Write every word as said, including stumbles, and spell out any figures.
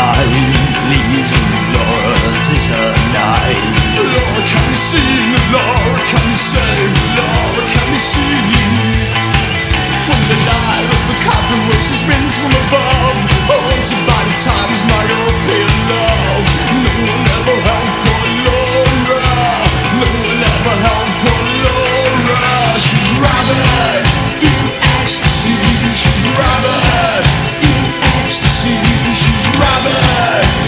night. Please, Lord, tis her night. Lord, can we sing? Lord, can we sing? Lord, can we sing? From the night of the coffin where she spins from